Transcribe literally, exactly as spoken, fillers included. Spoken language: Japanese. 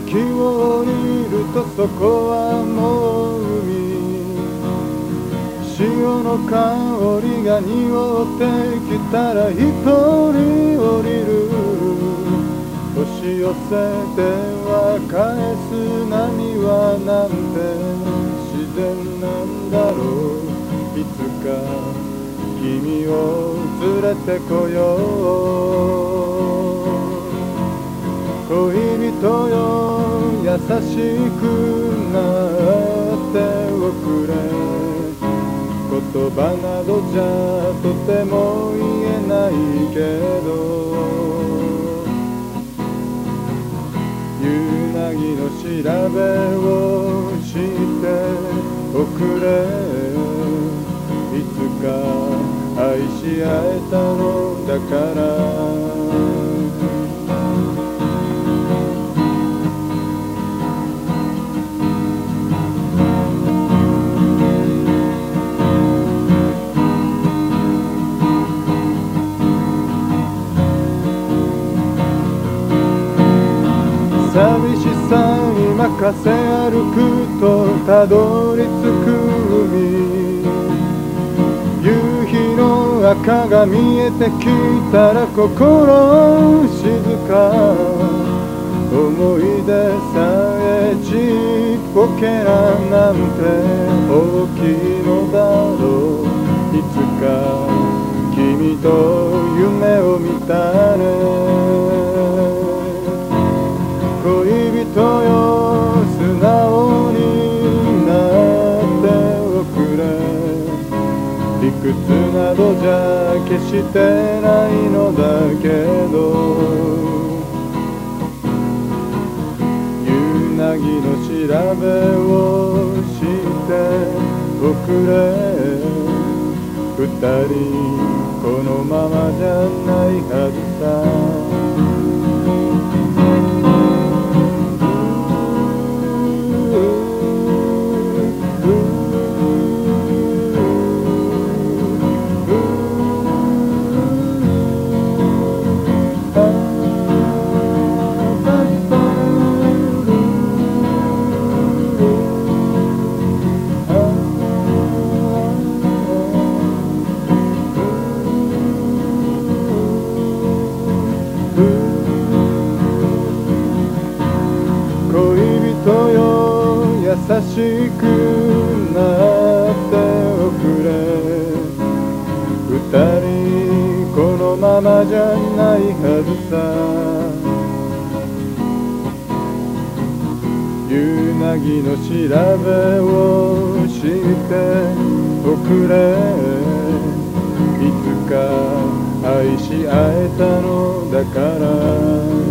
駅を降りるとそこはもう海、潮の香りが匂ってきたら一人降りる。押し寄せては返す波はなんて自然なんだろう。いつか君を連れてこよう。恋人よ優しくなっておくれ。言葉などじゃとても言えないけど、夕凪の調べをしておくれ。いつか愛し合えたのだから。寂しさに任せ歩くとたどり着く海。夕日の赤が見えてきたら心静か。思い出さえちっぽけななんて大きいのだろう。いつか君と夢を見たね。恋人よ素直になっておくれ。理屈などじゃ決してないのだけど、夕凪の調べをしておくれ。二人このままじゃないはずさ。恋人よ優しくなっておくれ。二人このままじゃないはずさ。夕凪の調べをしておくれ。いつか愛し合えたのだから。